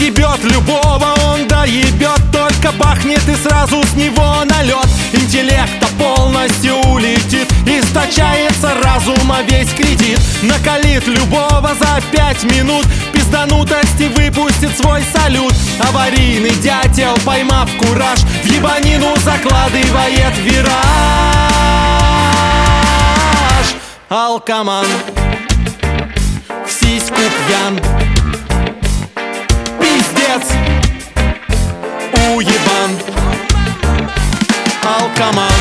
Ебет любого, он доебет, только бахнет и сразу с него налет. Интеллекта полностью улетит, источается разума весь кредит. Накалит любого за 5 минут, пизданутости выпустит свой салют. Аварийный дятел, поймав кураж, в ебанину закладывает вираж. Алкоман, в сиську пьян, пиздец, уебан. Алкоман,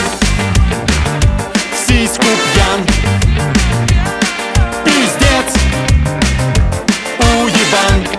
в сиську пьян, пиздец, уебан.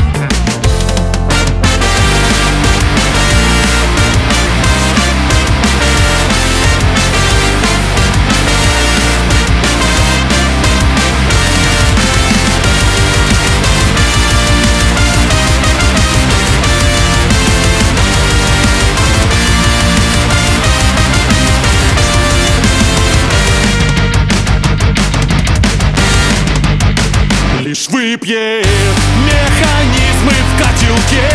Лишь выпьет механизмы в котелке,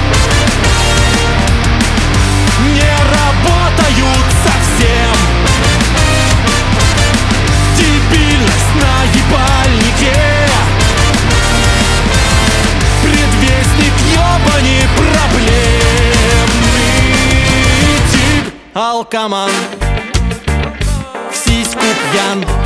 не работают совсем. Дебильность на ебальнике, предвестник ебани проблемный тип. Алкоман, в сиську пьян,